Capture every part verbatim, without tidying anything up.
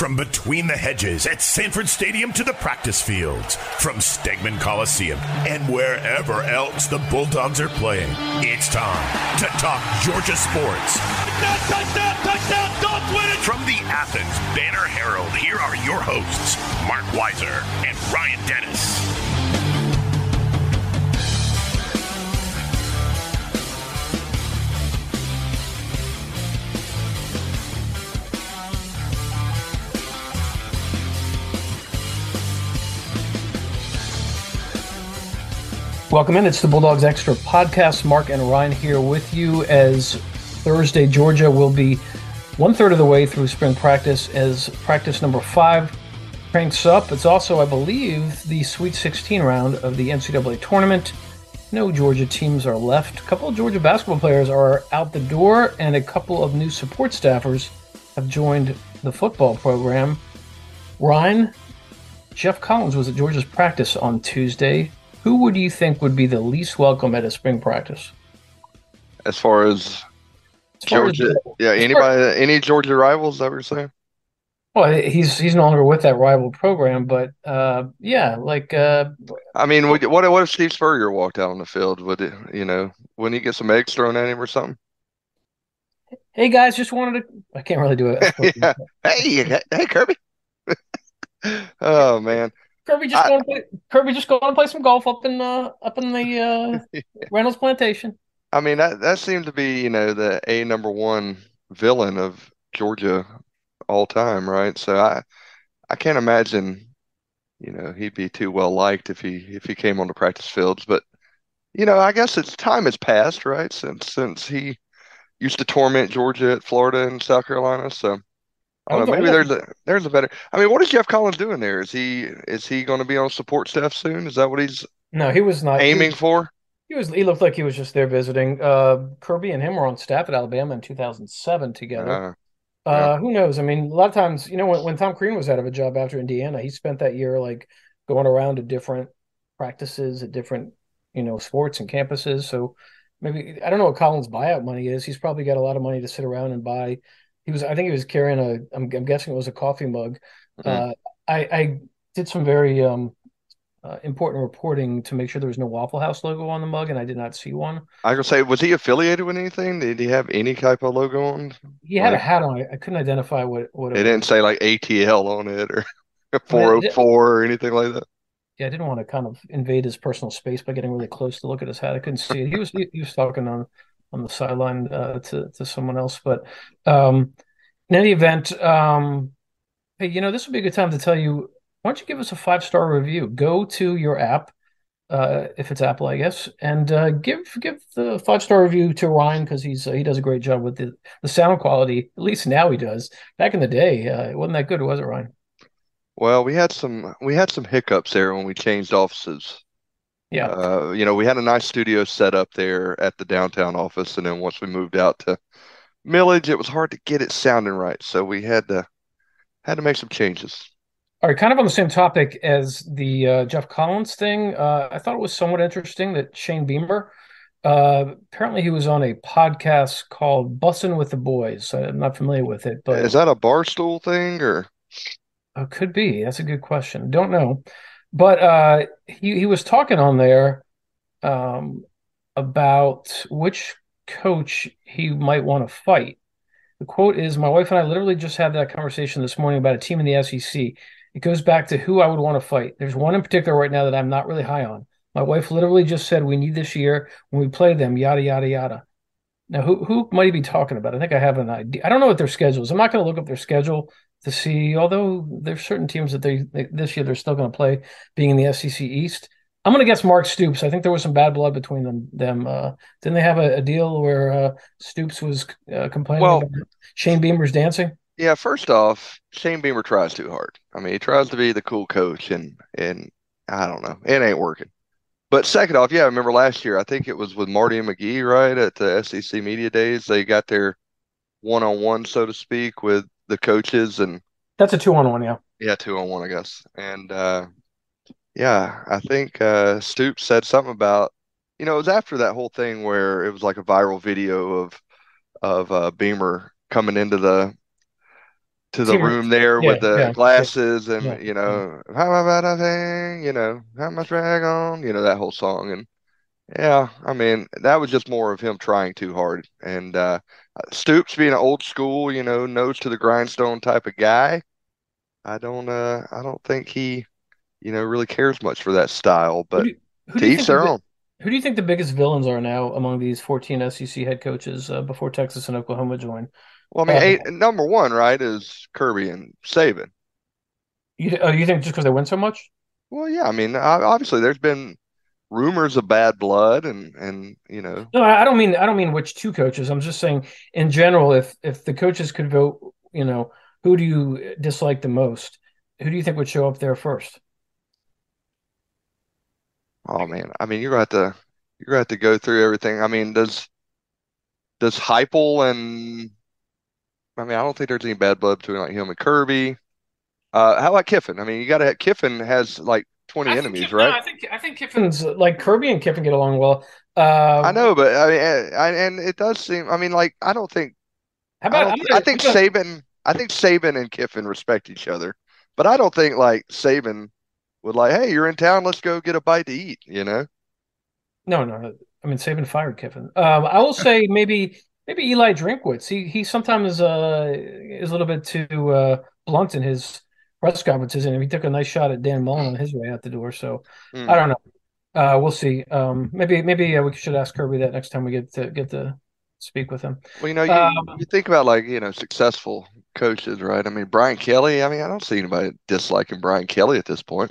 From between the hedges at Sanford Stadium to the practice fields, from Stegman Coliseum and wherever else the Bulldogs are playing, it's time to talk Georgia sports. Touchdown, touchdown, touchdown, Dogs win it! From the Athens Banner Herald, here are your hosts, Mark Weiser and Ryan Dennis. Welcome in. It's the Bulldogs Extra podcast. Mark and Ryan here with you as Thursday, Georgia will be one-third of the way through spring practice as practice number five cranks up. It's also, I believe, the Sweet sixteen round of the N C double A tournament. No Georgia teams are left. A couple of Georgia basketball players are out the door, and a couple of new support staffers have joined the football program. Ryan, Geoff Collins was at Georgia's practice on Tuesday. Who would you think would be the least welcome at a spring practice? As far as, as far Georgia, as, yeah, anybody, far, any Georgia rivals, that what you're saying? Well, he's he's no longer with that rival program, but uh, yeah, like. Uh, I mean, what what if Steve Spurrier walked out on the field? Would it, you know, wouldn't he get some eggs thrown at him or something? Hey guys, just wanted to. I can't really do it. yeah. Hey, hey, Kirby. Oh man. Kirby just I, going to play, Kirby just going to play some golf up in uh, up in the uh, yeah. Reynolds Plantation. I mean that that seemed to be, you know, the a number one villain of Georgia all time, right? So I I can't imagine, you know, he'd be too well liked if he if he came on the practice fields. But you know, I guess it's time has passed, right? Since since he used to torment Georgia at Florida and South Carolina, so. I don't know, maybe there's a there's a better. I mean, what is Geoff Collins doing there? Is he is he going to be on support staff soon? Is that what he's no? He was not aiming he was, for. He was. He looked like he was just there visiting. Uh, Kirby and him were on staff at Alabama in two thousand seven together. Uh, yeah. uh, who knows? I mean, a lot of times, you know, when, when Tom Crean was out of a job after Indiana, he spent that year like going around to different practices at different, you know, sports and campuses. So maybe I don't know what Collins' buyout money is. He's probably got a lot of money to sit around and buy. He was, I think he was carrying a, I'm, I'm guessing it was a coffee mug. Mm-hmm. Uh, I, I did some very um, uh, important reporting to make sure there was no Waffle House logo on the mug, and I did not see one. I was going to say, was he affiliated with anything? Did he have any type of logo on? He had like, a hat on. I couldn't identify what, what it, it was. It didn't say like A T L on it or four oh four or anything like that. Yeah, I didn't want to kind of invade his personal space by getting really close to look at his hat. I couldn't see it. He was, he, he was talking on. on the sideline uh, to, to someone else. But um, in any event, um, hey, you know, this would be a good time to tell you, why don't you give us a five-star review? Go to your app, uh, if it's Apple, I guess, and uh, give give the five-star review to Ryan because he's uh, he does a great job with the, the sound quality. At least now he does. Back in the day, uh, it wasn't that good, was it, Ryan? Well, we had some we had some hiccups there when we changed offices. Yeah. Uh, you know, we had a nice studio set up there at the downtown office, and then once we moved out to Millage, it was hard to get it sounding right, so we had to had to make some changes. All right, kind of on the same topic as the uh, Geoff Collins thing, uh, I thought it was somewhat interesting that Shane Beamer, uh, apparently he was on a podcast called Bussin' with the Boys. I'm not familiar with it, but is that a Barstool thing or? Uh, could be. That's a good question. Don't know. But uh, he, he was talking on there um, about which coach he might want to fight. The quote is, "My wife and I literally just had that conversation this morning about a team in the S E C. It goes back to who I would want to fight. There's one in particular right now that I'm not really high on. My wife literally just said we need this year when we play them, yada, yada, yada." Now, who who might he be talking about? I think I have an idea. I don't know what their schedule is. I'm not going to look up their schedule to see, although there's certain teams that they, they this year they're still going to play, being in the S E C East. I'm going to guess Mark Stoops. I think there was some bad blood between them. Them uh, didn't they have a, a deal where uh, Stoops was uh, complaining well, about Shane Beamer's dancing? Yeah, first off, Shane Beamer tries too hard. I mean, he tries to be the cool coach, and and I don't know, it ain't working. But second off, yeah, I remember last year, I think it was with Marty and McGee, right, at the S E C Media Days. They got their one-on-one, so to speak, with the coaches. And that's a two-on-one, yeah. Yeah, two-on-one, I guess. And, uh, yeah, I think uh, Stoops said something about, you know, it was after that whole thing where it was like a viral video of of uh, Beamer coming into the to the Team, room there yeah, with the yeah, yeah, glasses yeah, and, you yeah. know, how about a thing, you know, how much drag on, you know, that whole song. And yeah, I mean, that was just more of him trying too hard. And uh, Stoops being an old school, you know, nose to the grindstone type of guy. I don't, uh, I don't think he, you know, really cares much for that style. Who But do who do to you each think the their bi- own. who do you think the biggest villains are now among these fourteen S E C head coaches uh, before Texas and Oklahoma join? Well, I mean, Uh, eight, number one, right, is Kirby and Saban. you oh, you think just because they win so much? Well, yeah, I mean, obviously, there's been rumors of bad blood, and and you know, No, I I don't mean I don't mean which two coaches. I'm just saying in general, if if the coaches could vote, you know, who do you dislike the most? Who do you think would show up there first? oh man, I mean, you're gonna have to you're gonna have to go through everything. I mean, does does Heupel and I mean, I don't think there's any bad blood between like him and Kirby. Uh, how about Kiffin? I mean, you got to Kiffin has like I twenty think enemies, Kiff- no, right? I think I think Kiffin's like Kirby and Kiffin get along well. I Uh, know, but I mean, and, and it does seem. I mean, like I don't think how I about don't I'm I gonna, think I'm gonna Saban I think Saban and Kiffin respect each other, but I don't think like Saban would like, hey, you're in town, let's go get a bite to eat, you know? no no no. I mean Saban fired Kiffin. Um, I will say maybe maybe Eli Drinkwitz. He he sometimes uh is a little bit too uh blunt in his press conferences, and he took a nice shot at Dan Mullen on his way out the door. So I Hmm. don't know. Uh, we'll see. Um, maybe maybe uh, we should ask Kirby that next time we get to get to speak with him. Well, you know, you Um, you think about like, you know, successful coaches, right? I mean, Brian Kelly, I mean, I don't see anybody disliking Brian Kelly at this point.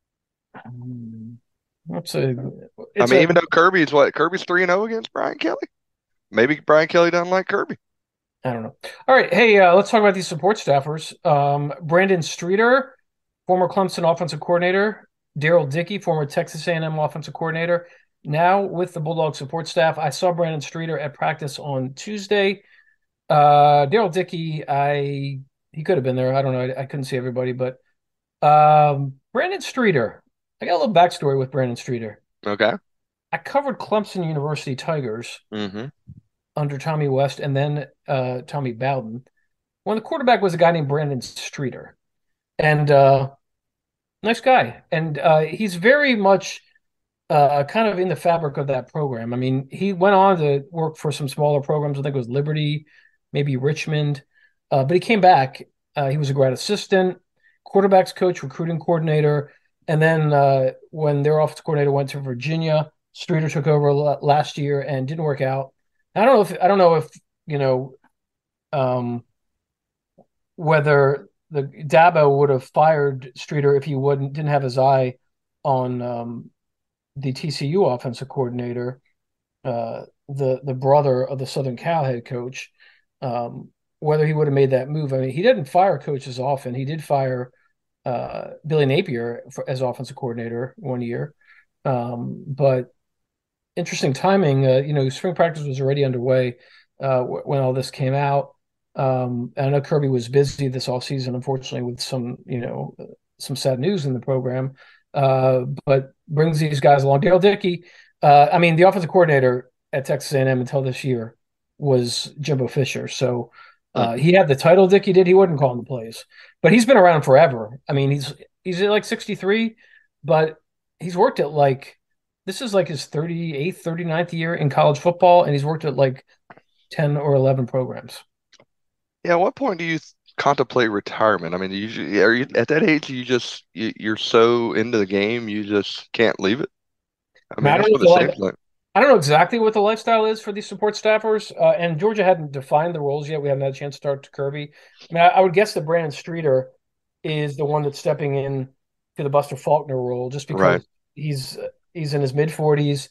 it's a I it's mean, a even though Kirby's what, Kirby's three and oh against Brian Kelly. Maybe Brian Kelly doesn't like Kirby. I don't know. All right, hey, uh, let's talk about these support staffers. Um, Brandon Streeter, former Clemson offensive coordinator. Daryl Dickey, former Texas A and M offensive coordinator. Now with the Bulldog support staff. I saw Brandon Streeter at practice on Tuesday. Uh, Daryl Dickey, I he could have been there. I don't know. I, I couldn't see everybody, but um, Brandon Streeter. I got a little backstory with Brandon Streeter. Okay. I covered Clemson University Tigers Mm-hmm. under Tommy West and then uh, Tommy Bowden. When the quarterback was a guy named Brandon Streeter, and uh, nice guy, and uh, he's very much uh, kind of in the fabric of that program. I mean, he went on to work for some smaller programs. I think it was Liberty, maybe Richmond, uh, but he came back. Uh, he was a grad assistant, quarterbacks coach, recruiting coordinator, and then uh, when their offensive coordinator went to Virginia, Streeter took over last year and didn't work out. I don't know if I don't know if you know um, whether the Dabo would have fired Streeter if he wouldn't didn't have his eye on um, the T C U offensive coordinator, uh, the the brother of the Southern Cal head coach, um, whether he would have made that move. I mean, he didn't fire coaches often. He did fire uh, Billy Napier for, as offensive coordinator one year, um, but interesting timing. Uh, you know, spring practice was already underway uh, w- when all this came out. Um, I know Kirby was busy this off season, unfortunately, with some you know some sad news in the program. Uh, but brings these guys along. Dale Dickey, uh, I mean, the offensive coordinator at Texas A and M until this year was Jimbo Fisher. So uh, he had the title. Dickey did. He wasn't calling the plays, but he's been around forever. I mean, he's he's at like sixty-three, but he's worked at like this is like his thirty-eighth, thirty-ninth year in college football, and he's worked at like ten or eleven programs. Yeah, at what point do you th- contemplate retirement? I mean, you are you at that age you just you, you're so into the game you just can't leave it. I I mean, mean, I don't that's know what if it the seems li- like. I don't know exactly what the lifestyle is for these support staffers, uh, and Georgia hadn't defined the roles yet. We haven't had a chance to talk to Kirby. I mean, I, I would guess that Brandon Streeter is the one that's stepping in to the Buster Faulkner role, just Right. because he's he's in his mid forties.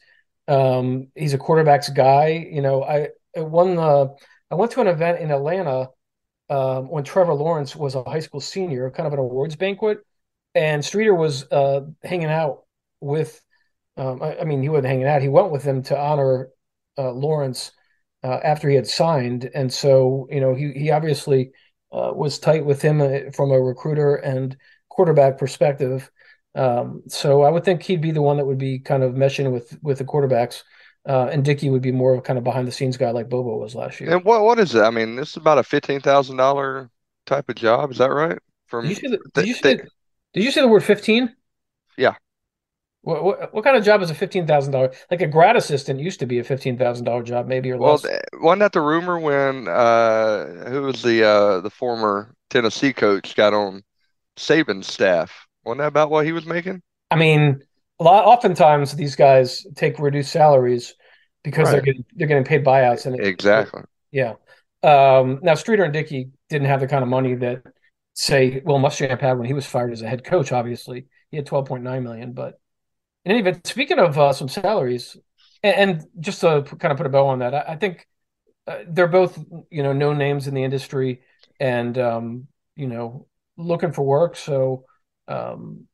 Um, he's a quarterbacks guy. You know, I I won uh, I went to an event in Atlanta um, when Trevor Lawrence was a high school senior, kind of an awards banquet, and Streeter was uh, hanging out with. Um, I, I mean, he wasn't hanging out. He went with them to honor uh, Lawrence uh, after he had signed, and so you know he he obviously uh, was tight with him uh, from a recruiter and quarterback perspective. Um, so I would think he'd be the one that would be kind of meshing with with the quarterbacks, uh, and Dickey would be more of kind of behind the scenes guy like Bobo was last year. And what what is it? I mean, this is about a fifteen thousand dollar type of job. Is that right? Did you From say the, did th you say th the, did you say the word fifteen? yeah. What, what what kind of job is a fifteen thousand dollars? Like a grad assistant used to be a fifteen thousand dollars job, maybe or Well, less. th wasn't that the rumor when uh who was the uh the former Tennessee coach got on Saban's staff? Wasn't that about what he was making? I mean, a lot oftentimes these guys take reduced salaries because they're Right. getting they're getting paid buyouts and it, it Exactly. yeah. Um, now Streeter and Dickey didn't have the kind of money that say Will Muschamp had when he was fired as a head coach. Obviously, he had twelve point nine million. But in any event, speaking of uh, some salaries, and, and just to kind of put a bow on that, I, I think uh, they're both you know known names in the industry and um, you know looking for work. So. Um,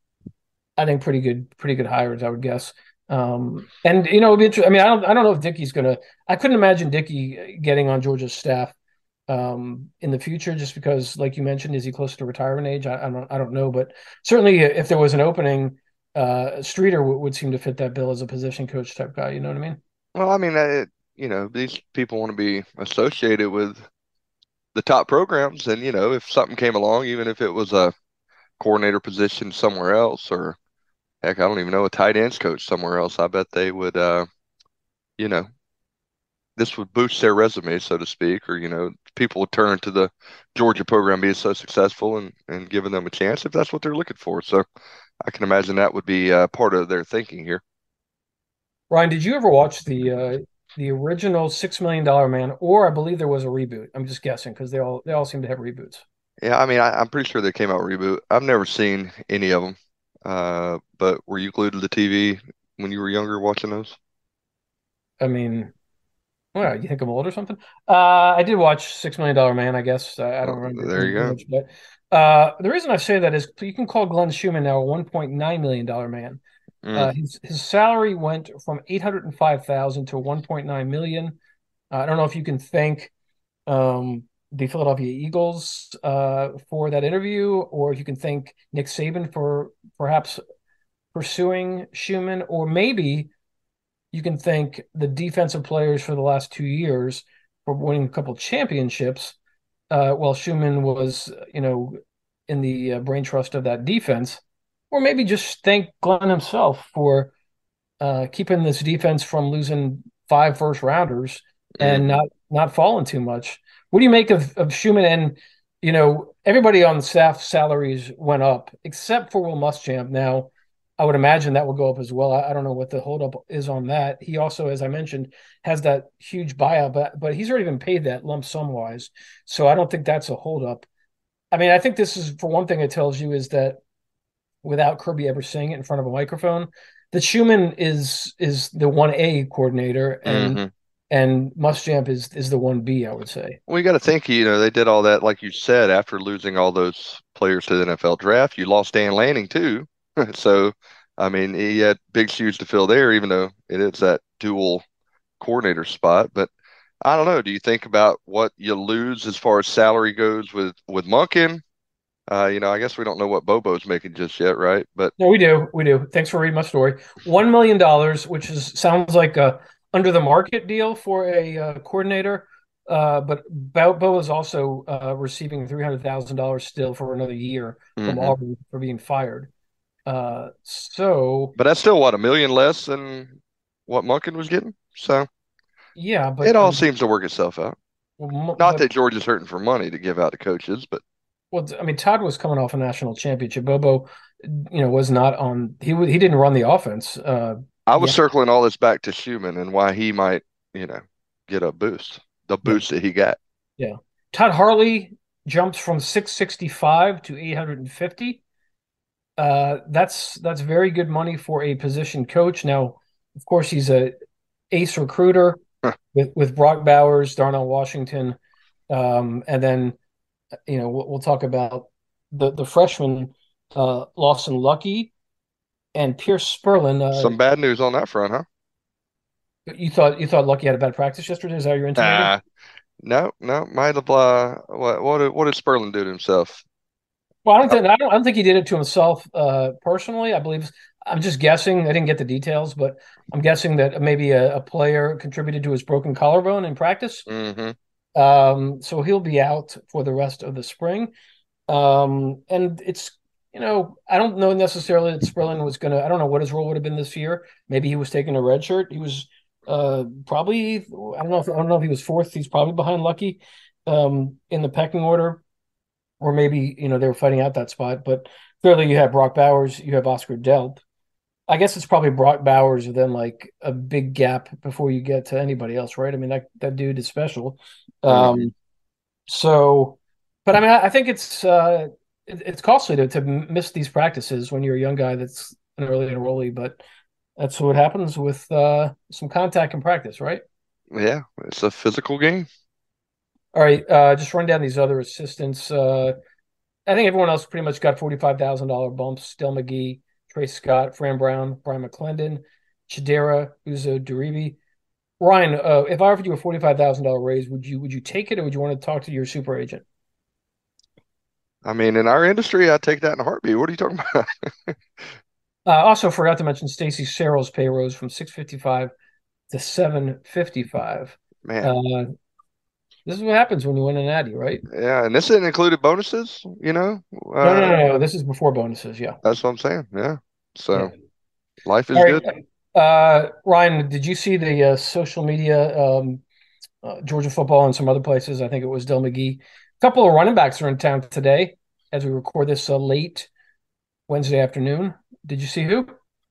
I think pretty good, pretty good hires, I would guess. Um, and you know, it'd be interesting. I mean, I don't, I don't know if Dickey's gonna. I couldn't imagine Dickey getting on Georgia's staff um, in the future, just because, like you mentioned, is he close to retirement age? I, I don't, I don't know, but certainly, if there was an opening, uh, Streeter w- would seem to fit that bill as a position coach type guy. You know what I mean? Well, I mean, uh, you know, these people want to be associated with the top programs, and you know, if something came along, even if it was a coordinator position somewhere else, or heck, I don't even know, a tight ends coach somewhere else, I bet they would, uh, you know, this would boost their resume, so to speak, or you know, people would turn to the Georgia program being so successful and and giving them a chance if that's what they're looking for. So I can imagine that would be uh, part of their thinking here. Ryan, did you ever watch the uh, the original Six Million Dollar Man, or I believe there was a reboot? I'm just guessing because they all they all seem to have reboots. Yeah, I mean, I, I'm pretty sure they came out with a reboot. I've never seen any of them. Uh, but were you glued to the T V when you were younger watching those? I mean, well, you think I'm old or something? Uh, I did watch Six Million Dollar Man. I guess I, I don't Well, remember there you too go. much, but uh, the reason I say that is you can call Glenn Schumann now a one point nine million dollar man. Mm, Uh, his his salary went from eight hundred and five thousand to one point nine million. Uh, I don't know if you can thank um, the Philadelphia Eagles uh, for that interview, or if you can thank Nick Saban for perhaps pursuing Schumann, or maybe you can thank the defensive players for the last two years for winning a couple championships. Uh, while Schumann was, you know, in the uh, brain trust of that defense, or maybe just thank Glenn himself for uh, keeping this defense from losing five first rounders and hmm not not falling too much. What do you make of, of Schumann? And you know, everybody on the staff salaries went up except for Will Muschamp. Now, I would imagine that will go up as well. I, I don't know what the holdup is on that. He also, as I mentioned, has that huge buyout, but but he's already been paid that lump sum wise. So I don't think that's a holdup. I mean, I think this is for one thing it tells you is that without Kirby ever saying it in front of a microphone, that Schumann is is the one A coordinator and hmm and Muschamp is is the one B, I would say. Well, you got to think, you know, they did all that, like you said, after losing all those players to the N F L draft. You lost Dan Lanning too. So, I mean, he had big shoes to fill there, even though it is that dual coordinator spot. But I don't know. Do you think about what you lose as far as salary goes with with Monken? Uh, you know, I guess we don't know what Bobo's making just yet, right? But No, we do, we do. Thanks for reading my story. One million dollars, which is sounds like a under the market deal for a uh, coordinator. Uh, but Bo, Bo is also uh, receiving three hundred thousand dollars still for another year from hmm Auburn for being fired. Uh, so but that's still what, a million less than what Monken was getting. So yeah, it but I all mean, seems to work itself out. well, Not but that Georgia's hurting for money to give out to coaches, but Well, I mean, Todd was coming off a national championship. Bobo, you know, was not on. He he didn't run the offense. Uh, I was yeah, circling all this back to Schumann and why he might, you know, get a boost, the yeah, boost that he got. yeah. Todd Harley jumps from six sixty-five to eight hundred fifty. Uh, that's that's very good money for a position coach. Now, of course, he's a ace recruiter Huh. with with Brock Bowers, Darnell Washington, um, and then you know we'll, we'll talk about the the freshman uh, Lawson Lucky and Pierce Sperlin. Uh, Some bad news on that front, huh? You thought you thought Lucky had a bad practice yesterday? Is that what you're intimating? Nah, no, no, might have. Uh, what, what did, what did Sperling do to himself? Well, I don't Uh, think I don't, I don't think he did it to himself uh, personally. I believe I'm just guessing. I didn't get the details, but I'm guessing that maybe a, a player contributed to his broken collarbone in practice. mm-hmm. Um, so he'll be out for the rest of the spring. Um, and it's, you know, I don't know necessarily that Spurlin was going to, I don't know what his role would have been this year. Maybe he was taking a red shirt. He was uh, probably, I don't know if, I don't know if he was fourth. He's probably behind Lucky um, in the pecking order, or maybe, you know, they were fighting out that spot. But clearly you have Brock Bowers, you have Oscar Delp. I guess it's probably Brock Bowers and then like a big gap before you get to anybody else, right? I mean, that, that dude is special. Hmm. Um, so, but I mean, I, I think it's uh, it, it's costly to to miss these practices when you're a young guy that's an early enrollee. But that's what happens with uh, some contact in practice, right? Yeah, it's a physical game. All right, uh, just run down these other assistants. Uh, I think everyone else pretty much got forty-five thousand dollar bumps. Del McGee, Trey Scott, Fran Brown, Brian McClendon, Chidera, Uzo Duribi. Ryan, uh, if I offered you a forty-five thousand dollar raise, would you would you take it, or would you want to talk to your super agent? I mean, in our industry, I take that in a heartbeat. What are you talking about? Uh, also forgot to mention Stacey Searles' pay rose from six fifty-five to seven fifty-five. Man, Uh, this is what happens when you win an Addy, right? yeah, and this isn't included bonuses, you know? No, no, Uh, no, no. This is before bonuses. Yeah, that's what I'm saying. Yeah. yeah. So life All is right, good. uh, Ryan, did you see the uh, social media um, uh, Georgia football and some other places? I think it was Del McGee. A couple of running backs are in town today as we record this uh, late Wednesday afternoon. Did you see who?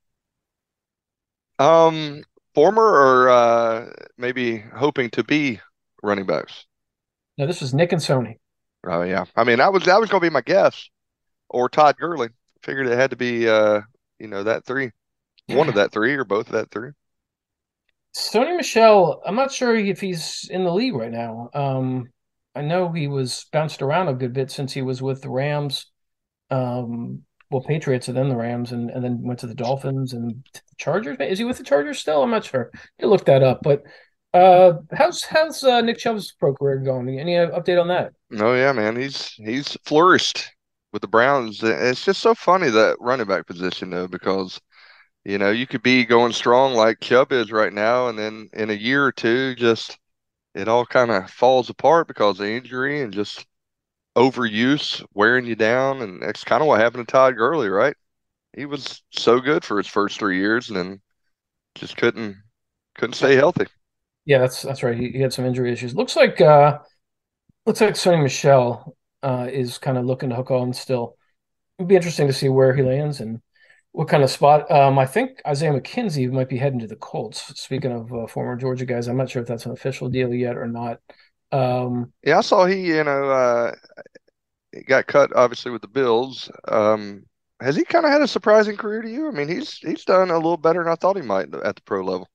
Um, Former or uh maybe hoping to be running backs. No, this was Nick and Sony. Oh yeah. I mean, that was that was gonna be my guess. Or Todd Gurley. Figured it had to be uh, you know, that three. One of that three or both of that three. Sony Michelle, I'm not sure if he's in the league right now. Um, I know he was bounced around a good bit since he was with the Rams, um, well, Patriots and then the Rams, and, and then went to the Dolphins and the Chargers. Is he with the Chargers still? I'm not sure. You look that up. But uh, how's how's uh, Nick Chubb's pro career going? Any uh, update on that? Oh yeah, man. He's he's flourished with the Browns. It's just so funny that running back position though, because you know, you could be going strong like Chubb is right now, and then in a year or two, just it all kind of falls apart because of injury and just overuse wearing you down. And that's kind of what happened to Todd Gurley, right? He was so good for his first three years and then just couldn't couldn't stay healthy. Yeah, that's that's right. He, he had some injury issues. Looks like uh, looks like Sony Michelle uh, is kind of looking to hook on still. It'd be interesting to see where he lands and what kind of spot. Um, I think Isaiah McKenzie might be heading to the Colts. Speaking of uh, former Georgia guys, I'm not sure if that's an official deal yet or not. Um, Yeah, I saw he, you know, uh, he got cut obviously with the Bills. Um, has he kind of had a surprising career to you? I mean, he's he's done a little better than I thought he might at the pro level.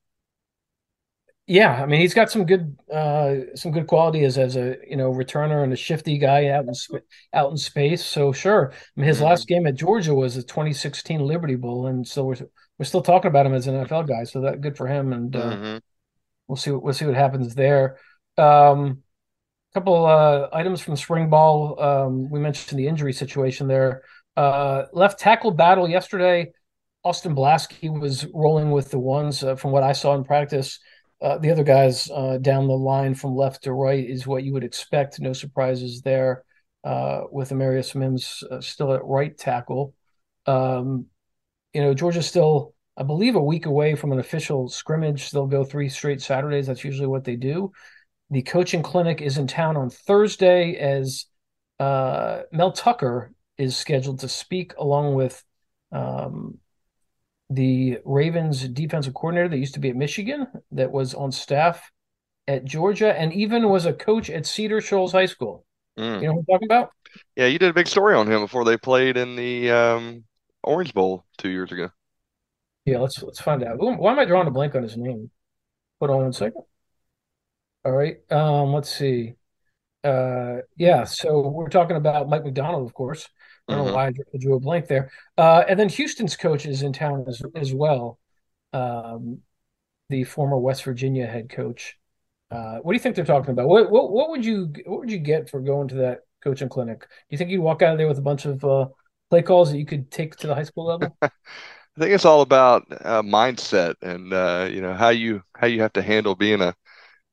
yeah, I mean he's got some good uh, some good quality as as a you know returner and a shifty guy out in sp- out in space. So sure, I mean, his Hmm. last game at Georgia was a twenty sixteen Liberty Bowl, and so we're we're still talking about him as an N F L guy. So that good for him, and uh, Hmm. we'll see what we'll see what happens there. Um, couple uh, items from spring ball. Um, we mentioned the injury situation there. Uh, left tackle battle yesterday. Austin Blasky was rolling with the ones uh, from what I saw in practice. Uh, the other guys uh, down the line from left to right is what you would expect. No surprises there uh, with Amarius Mims uh, still at right tackle. Um, you know, Georgia's still, I believe, a week away from an official scrimmage. They'll go three straight Saturdays. That's usually what they do. The coaching clinic is in town on Thursday as uh, Mel Tucker is scheduled to speak along with um, the Ravens defensive coordinator that used to be at Michigan, that was on staff at Georgia, and even was a coach at Cedar Shoals High School. Mm. You know what I'm talking about? Yeah, you did a big story on him before they played in the um, Orange Bowl two years ago. Yeah, let's let's find out. Why am I drawing a blank on his name? Hold on one second. All right. Um, let's see. Uh, yeah, so we're talking about Mike McDonald, of course. I don't know Hmm. why I drew, drew a blank there. Uh, and then Houston's coach is in town as, as well. Um, the former West Virginia head coach. Uh, what do you think they're talking about? What, what what would you what would you get for going to that coaching clinic? Do you think you'd walk out of there with a bunch of uh, play calls that you could take to the high school level? I think it's all about uh, mindset and uh, you know how you how you have to handle being a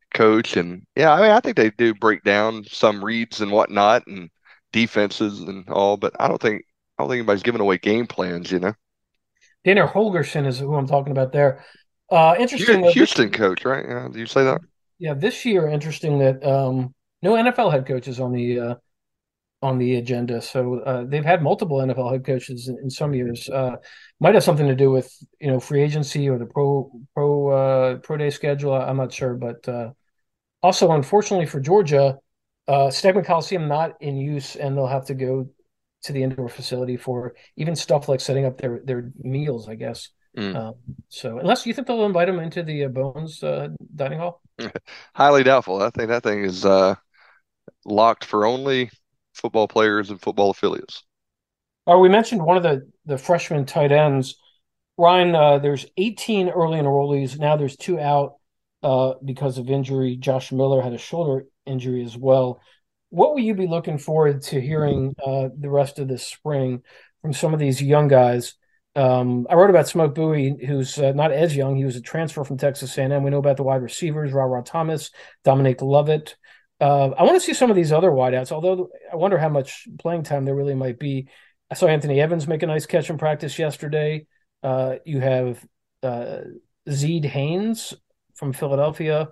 coach. And yeah, I mean, I think they do break down some reads and whatnot and defenses and all, but I don't think I don't think anybody's giving away game plans, you know. Dana Holgerson is who I'm talking about there. Uh, Hu- interesting. Uh, this, Houston coach, right? Yeah, did you say that? yeah, this year, interesting that um, no N F L head coaches on the uh, on the agenda. So uh, they've had multiple N F L head coaches in, in some years. Uh, might have something to do with you know free agency or the pro pro uh, pro day schedule. I'm not sure, but uh, also unfortunately for Georgia, uh, Stegeman Coliseum not in use, and they'll have to go to the indoor facility for even stuff like setting up their their meals, I guess. Mm. Um, so unless you think they'll invite them into the uh, Bones uh, dining hall. Highly doubtful. I think that thing is uh, locked for only football players and football affiliates. Oh, we mentioned one of the the freshman tight ends. Ryan, uh, there's eighteen early enrollees. Now there's two out uh, because of injury. Josh Miller had a shoulder injury as well. What will you be looking forward to hearing uh, the rest of this spring from some of these young guys? Um, I wrote about Smoke Bowie, who's uh, not as young. He was a transfer from Texas A and M. We know about the wide receivers, Ra Ra Thomas, Dominic Lovett. Uh, I want to see some of these other wideouts, although I wonder how much playing time there really might be. I saw Anthony Evans make a nice catch in practice yesterday. Uh, you have uh, Zeed Haynes from Philadelphia.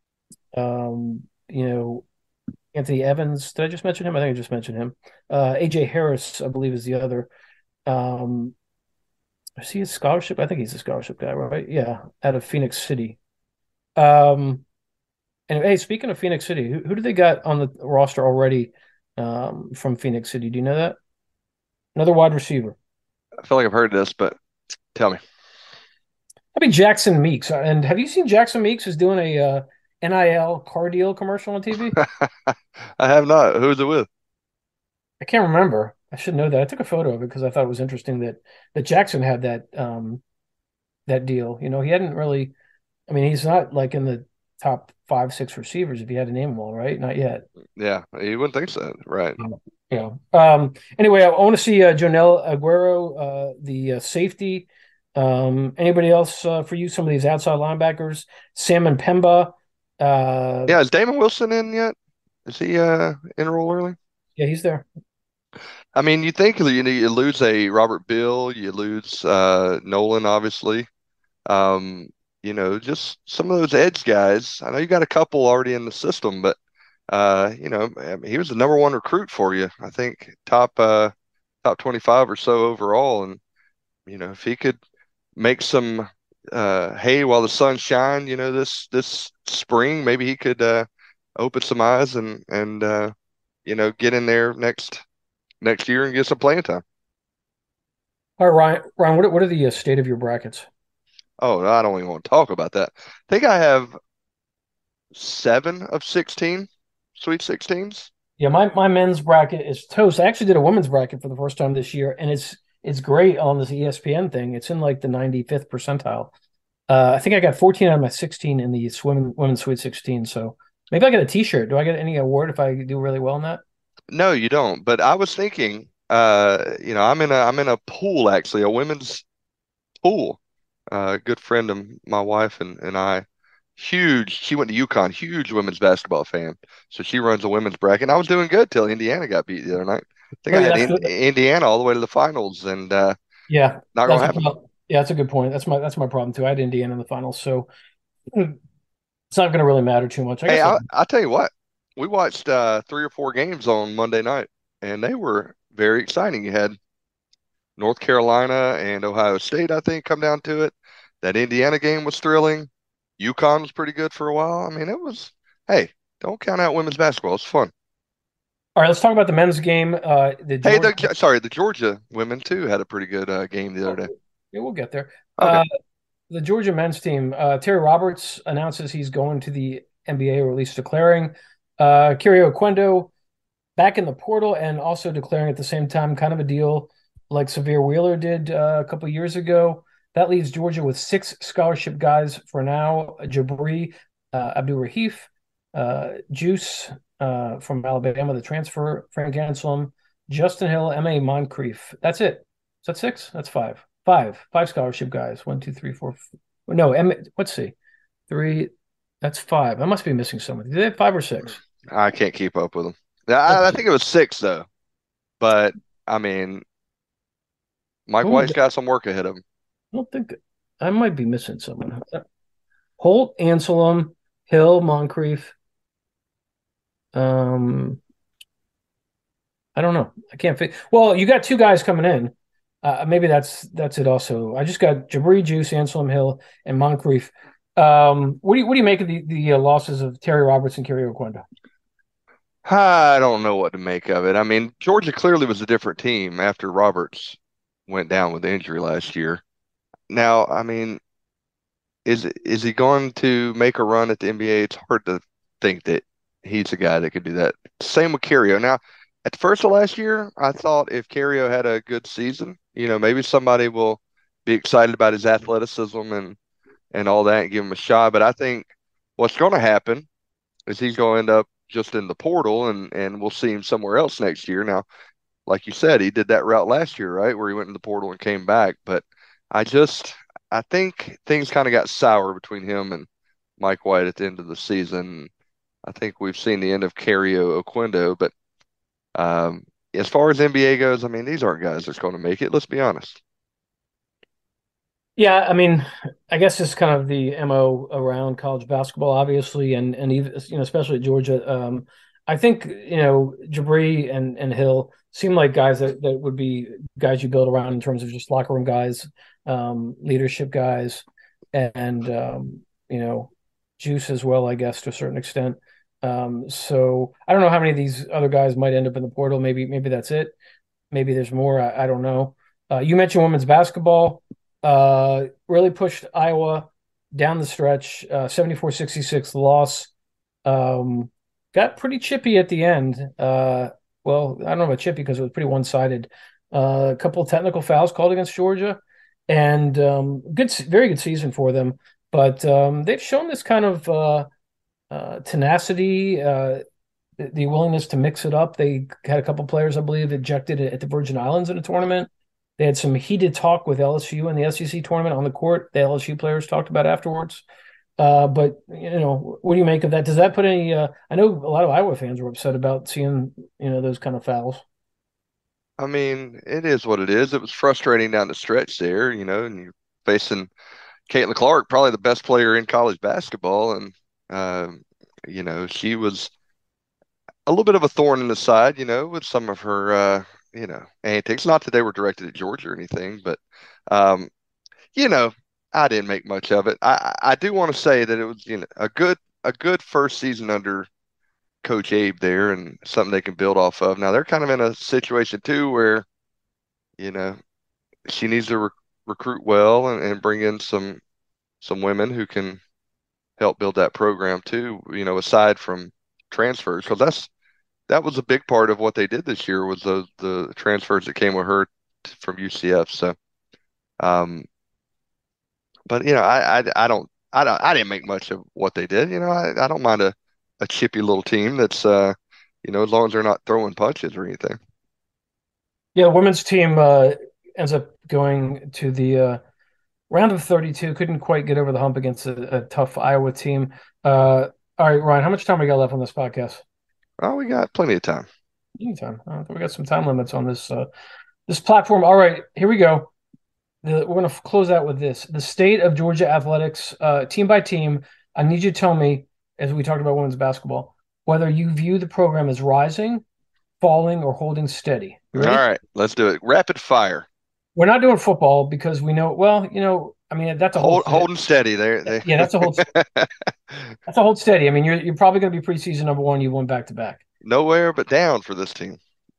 Um, you know, Anthony Evans. Did I just mention him? I think I just mentioned him. Uh, A J Harris, I believe, is the other. Um, is he a scholarship? I think he's a scholarship guy, right? Yeah, out of Phoenix City. Um, and hey, speaking of Phoenix City, who, who do they got on the roster already um, from Phoenix City? Do you know that? Another wide receiver. I feel like I've heard this, but tell me. I mean Jackson Meeks. And have you seen Jackson Meeks is doing a uh, N I L car deal commercial on T V? I have not. Who's it with? I can't remember. I should know that. I took a photo of it because I thought it was interesting that that Jackson had that um that deal. You know, he hadn't really. I mean, he's not like in the top five, six receivers if you had to name them all, right? Not yet. Yeah, you wouldn't think so, right? Yeah. Um. Anyway, I, I want to see uh, Jonel Aguero, uh, the uh, safety. Um. Anybody else uh, for you? Some of these outside linebackers, Salmon Pemba. Uh. Yeah, is Damon Wilson in yet? Is he uh enroll early? Yeah, he's there. I mean, you think you, know, you lose a Robert Bill, you lose uh Nolan, obviously. Um, you know, just some of those edge guys. I know you got a couple already in the system, but uh, you know, I mean, he was the number one recruit for you. I think top uh top twenty-five or so overall. And you know, if he could make some uh hay while the sun shine, you know, this this spring, maybe he could uh open some eyes and and uh you know, get in there next next year and get some playing time. All right, Ryan. Ryan, what what are the uh, state of your brackets? Oh, I don't even want to talk about that. I think I have seven of sixteen Sweet sixteens. Yeah, my, my men's bracket is toast. I actually did a women's bracket for the first time this year, and it's it's great on this E S P N thing. It's in like the ninety-fifth percentile. Uh, I think I got fourteen out of my sixteen in the swim, women's Sweet sixteen. So maybe I get a T-shirt. Do I get any award if I do really well in that? No, you don't. But I was thinking, uh, you know, I'm in a I'm in a pool actually, a women's pool. Uh, a good friend of my wife and, and I, huge. She went to UConn, huge women's basketball fan. So she runs a women's bracket. And I was doing good till Indiana got beat the other night. I think Oh, I yeah, had that's in, good. Indiana all the way to the finals, and uh, Yeah, not that's gonna a happen. problem. Yeah, that's a good point. That's my that's my problem too. I had Indiana in the finals, so it's not going to really matter too much. I Hey, guess. I I'll, I tell you what, we watched uh, three or four games on Monday night, and they were very exciting. You had North Carolina and Ohio State, I think, come down to it. That Indiana game was thrilling. UConn was pretty good for a while. I mean, it was, hey, don't count out women's basketball. It's fun. all right, let's talk about the men's game. Uh, the Hey, Georgia. the sorry, the Georgia women too had a pretty good uh, game the other day. Yeah, we'll get there. Okay. Uh, the Georgia men's team. Uh, Terry Roberts announces he's going to the N B A, or at least declaring. Uh, Kyrie Oquendo back in the portal and also declaring at the same time, kind of a deal like Severe Wheeler did uh, a couple years ago. That leaves Georgia with six scholarship guys for now: Jabri, uh, Abdul Rahif, uh, Juice uh, from Alabama, the transfer, Frank Anselm, Justin Hill, M A Moncrief. That's it. Is that six? That's five. Five. Five scholarship guys. One, two, three, four. f- No, M. Let's see. Three. That's five. I must be missing someone. Do they have five or six? I can't keep up with them. I, I think it was six though. But I mean, Mike Ooh, White's got some work ahead of him. I don't think I might be missing someone. Holt, Anselm, Hill, Moncrief. Um, I don't know. I can't fit. Well, you got two guys coming in. Uh, maybe that's that's it. Also, I just got Jabri, Juice, Anselm, Hill, and Moncrief. Um, what do you what do you make of the the uh, losses of Terry Roberts and Kerry Oquendo? I don't know what to make of it. I mean, Georgia clearly was a different team after Roberts went down with injury last year. Now, I mean, is is he going to make a run at the N B A? It's hard to think that he's a guy that could do that. Same with Cario. Now, at the first of last year, I thought if Cario had a good season, you know, maybe somebody will be excited about his athleticism and and all that and give him a shot. But I think what's going to happen is he's going to end up just in the portal and and we'll see him somewhere else next year. Now, like you said, he did that route last year, right, where he went in the portal and came back. But I just I think things kind of got sour between him and Mike White at the end of the season. I think we've seen the end of Cario Oquendo, but um, as far as N B A goes, I mean, these aren't guys that's going to make it. Let's be honest. Yeah, I mean, I guess it's kind of the M O around college basketball, obviously, and and even you know, especially at Georgia. Um, I think you know Jabri and and Hill seem like guys that, that would be guys you build around in terms of just locker room guys, um, leadership guys, and um, you know Juice as well, I guess to a certain extent. Um, so I don't know how many of these other guys might end up in the portal. Maybe maybe that's it. Maybe there's more. I, I don't know. Uh, you mentioned women's basketball. Uh, really pushed Iowa down the stretch. Uh, seventy-four sixty-six loss. Um, got pretty chippy at the end. Uh, well, I don't know about chippy because it was pretty one-sided. Uh, a couple of technical fouls called against Georgia, and um, good, very good season for them. But um, they've shown this kind of uh, uh, tenacity, uh, the, the willingness to mix it up. They had a couple players, I believe, ejected at the Virgin Islands in a tournament. They had some heated talk with L S U in the S E C tournament on the court. The L S U players talked about afterwards. Uh, but you know, what do you make of that? Does that put any? Uh, I know a lot of Iowa fans were upset about seeing you know those kind of fouls. I mean, it is what it is. It was frustrating down the stretch there, you know, and you're facing Caitlin Clark, probably the best player in college basketball, and um, you know, she was a little bit of a thorn in the side, you know, with some of her, uh, you know, antics. Not that they were directed at Georgia or anything, but, um, you know, I didn't make much of it. I, I do want to say that it was, you know, a good a good first season under Coach Abe there, and something they can build off of. Now they're kind of in a situation too where, you know, she needs to re recruit well and, and bring in some some women who can help build that program too. You know, aside from transfers, because that's that was a big part of what they did this year was the the transfers that came with her t- from U C F. So, um, but you know, I, I I don't I don't I didn't make much of what they did. You know, I, I don't mind a, a chippy little team that's uh, you know, as long as they're not throwing punches or anything. Yeah, the women's team uh, ends up going to the uh, round of thirty-two. Couldn't quite get over the hump against a, a tough Iowa team. Uh, all right, Ryan, how much time we got left on this podcast? Oh, we got plenty of time. Anytime. Uh, we got some time limits on this uh, this platform. All right, here we go. The, we're going to close out with this: the state of Georgia athletics, uh, team by team. I need you to tell me, as we talked about women's basketball, whether you view the program as rising, falling, or holding steady. You All ready? right, let's do it. Rapid fire. We're not doing football because we know. Well, you know, I mean, that's a Hold, hold. holding steady there. They, Yeah, that's a hold. That's a hold steady. I mean, you're you're probably going to be preseason number one. You won back to back. nowhere but down for this team.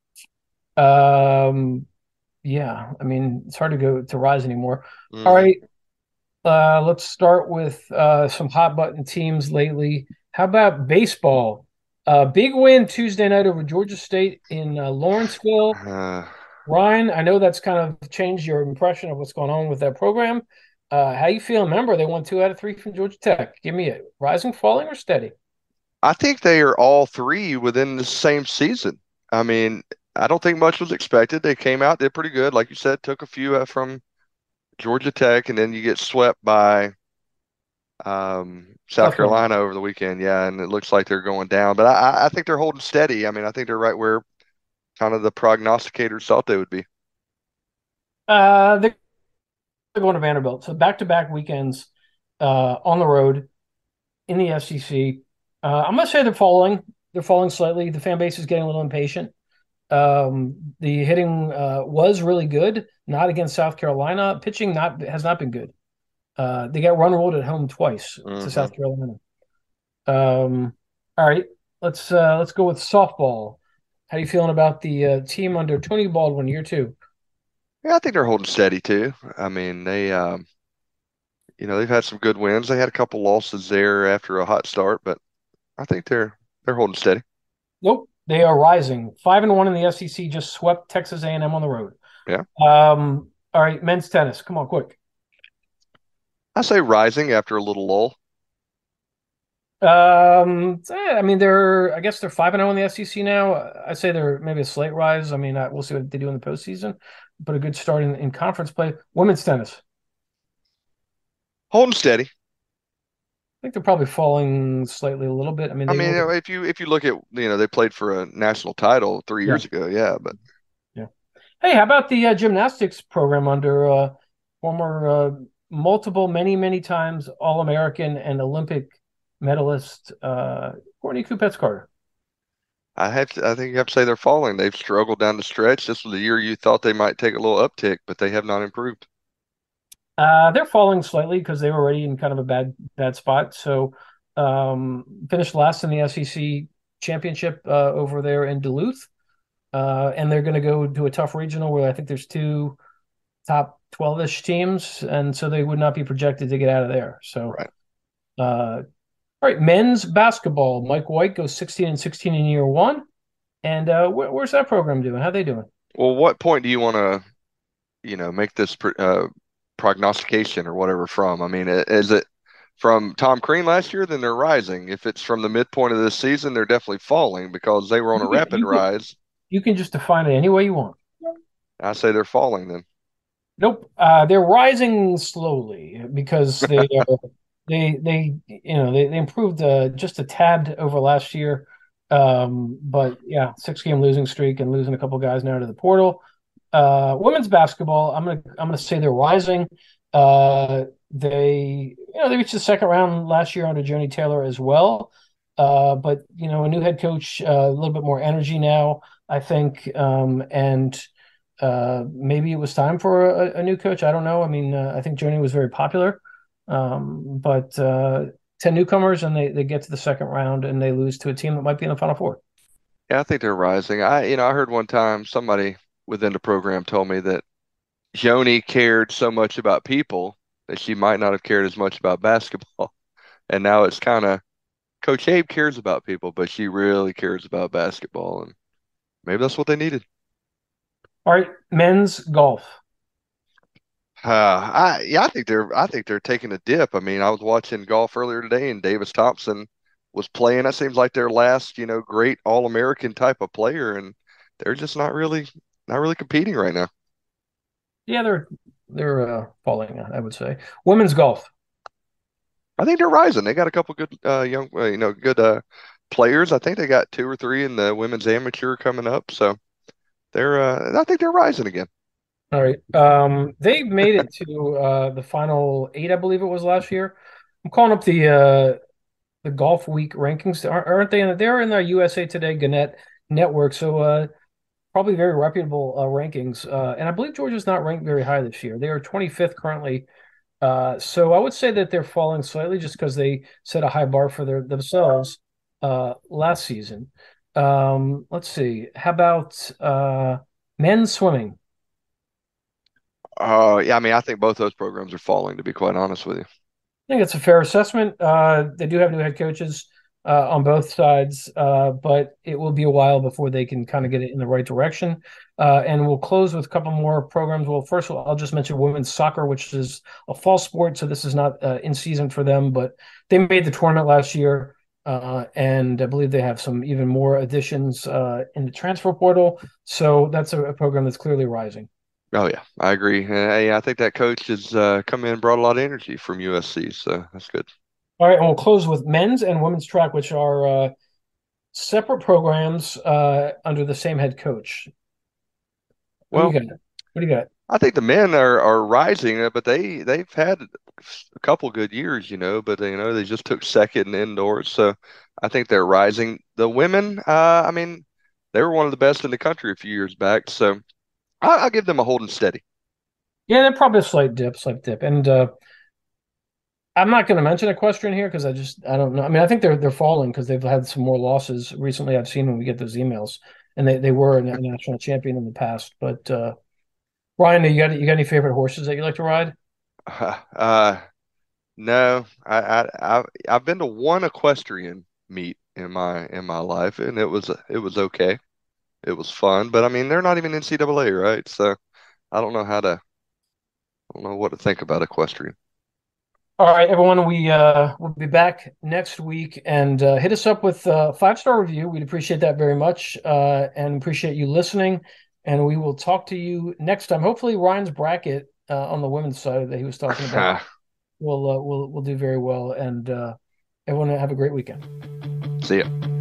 Um, yeah. I mean, it's hard to go to rise anymore. All Mhm. right. Uh, let's start with uh, some hot button teams lately. How about baseball? Uh, big win Tuesday night over Georgia State in uh, Lawrenceville. Uh, Ryan, I know that's kind of changed your impression of what's going on with that program. Uh, how you feeling? Remember, they won two out of three from Georgia Tech. Give me a rising, falling, or steady? I think they are all three within the same season. I mean, I don't think much was expected. They came out, did pretty good. Like you said, took a few uh, from Georgia Tech, and then you get swept by um, South South Carolina. Carolina over the weekend. Yeah, and it looks like they're going down. But I, I think they're holding steady. I mean, I think they're right where kind of the prognosticators thought they would be. Uh, they're going to Vanderbilt. So back to back weekends uh, on the road in the S E C. Uh, I'm going to say they're falling. They're falling slightly. The fan base is getting a little impatient. Um, the hitting uh, was really good, not against South Carolina. Pitching not has not been good. Uh, they got run ruled at home twice to Hmm. South Carolina. Um, all right, let's uh, let's go with softball. How are you feeling about the uh, team under Tony Baldwin, year two? Yeah, I think they're holding steady too. I mean, they, um, you know, they've had some good wins. They had a couple losses there after a hot start, but I think they're they're holding steady. Nope, they are rising. Five and one in the S E C, just swept Texas A and M on the road. Yeah, Um, all right, men's tennis. Come on, quick. I say rising after a little lull. Um, eh, I mean, they're I guess they're five and zero in the S E C now. I say they're maybe a slight rise. I mean, I, we'll see what they do in the postseason, but a good start in, in conference play. Women's tennis. Holding steady. I think they're probably falling slightly a little bit. I mean, I they mean, were, if you if you look at, you know, they played for a national title three yeah, years ago. Yeah, but yeah. Hey, how about the uh, gymnastics program under uh, former uh, multiple, many, many times All American and Olympic medalist uh, Courtney Kupets Carter? I have to, I think you have to say they're falling. They've struggled down the stretch. This was the year you thought they might take a little uptick, but they have not improved. Uh, they're falling slightly because they were already in kind of a bad bad spot. So um, finished last in the S E C championship uh, over there in Duluth, uh, and they're going to go to a tough regional where I think there's two top twelve-ish teams, and so they would not be projected to get out of there. So, Right. uh, all right, men's basketball. Mike White goes sixteen and sixteen in year one, and uh, wh- where's that program doing? How they doing? Well, what point do you want to, you know, make this pr- uh, prognostication or whatever from? I mean, i- is it from Tom Crean last year? Then they're rising. If it's from the midpoint of this season, they're definitely falling because they were on a You can rapid you can rise. you can just define it any way you want. I say they're falling then. Nope. Uh, they're rising slowly because they are they they you know they, they improved uh, just a tad over last year. Um, but yeah, six game losing streak and losing a couple guys now to the portal. Uh, women's basketball, I'm gonna I'm gonna say they're rising. Uh, they you know they reached the second round last year under Joni Taylor as well. Uh, but you know a new head coach, uh, a little bit more energy now, I think, um, and uh, maybe it was time for a, a new coach. I don't know. I mean, uh, I think Joni was very popular, um, but uh, ten newcomers and they they get to the second round and they lose to a team that might be in the Final Four. Yeah, I think they're rising. I, you know, I heard one time somebody within the program told me that Joni cared so much about people that she might not have cared as much about basketball. And now it's kind of Coach Abe cares about people, but she really cares about basketball, and maybe that's what they needed. All right, men's golf. Uh, I yeah, I think they're I think they're taking a dip. I mean, I was watching golf earlier today, and Davis Thompson was playing. That seems like their last, you know, great All-American type of player, and they're just not really not really competing right now. Yeah, they're they're uh, falling. I would say women's golf. I think they're rising. They got a couple good uh, young, uh, you know, good uh, players. I think they got two or three in the women's amateur coming up, so they're uh, I think they're rising again. All right, um, they made it to uh, the final eight, I believe it was last year. I'm calling up the uh, the Golf Week rankings. Aren't aren't they? In the, they're in the U S A Today Gannett network, so uh, probably very reputable uh, rankings. Uh, and I believe Georgia's not ranked very high this year. They are twenty-fifth currently. Uh, so I would say that they're falling slightly just because they set a high bar for their themselves uh, last season. Um, let's see. How about uh, men's swimming? Uh, yeah, I mean, I think both those programs are falling, to be quite honest with you. I think it's a fair assessment. Uh, they do have new head coaches uh, on both sides, uh, but it will be a while before they can kind of get it in the right direction. Uh, and we'll close with a couple more programs. Well, first of all, I'll just mention women's soccer, which is a fall sport, so this is not uh, in season for them, but they made the tournament last year. Uh, and I believe they have some even more additions uh, in the transfer portal. So that's a, a program that's clearly rising. Oh yeah, I agree. Uh, yeah, I think that coach has uh, come in and brought a lot of energy from U S C, so that's good. All right, and we'll close with men's and women's track, which are uh, separate programs uh, under the same head coach. What do Well, you got? What do you got? I think the men are are rising, uh, but they they've had a couple good years, you know. But you know they just took second in indoors, so I think they're rising. The women, uh, I mean, they were one of the best in the country a few years back, so I, I'll give them a hold and steady. Yeah, they're probably a slight dip, slight dip, and uh, I'm not going to mention equestrian here because I just I don't know. I mean, I think they're they're falling because they've had some more losses recently. I've seen when we get those emails, and they, they were a national champion in the past. But uh, Ryan, you got you got any favorite horses that you like to ride? Uh, no, I, I I I've been to one equestrian meet in my in my life, and it was it was okay. It was fun, but I mean, they're not even N C double A, right? So I don't know how to I don't know what to think about equestrian. All right, everyone, we uh, we'll be back next week, and uh, hit us up with a five star review. We'd appreciate that very much, uh, and appreciate you listening. And we will talk to you next time. Hopefully, Ryan's bracket uh, on the women's side that he was talking about will uh, will will do very well. And uh, everyone have a great weekend. See ya.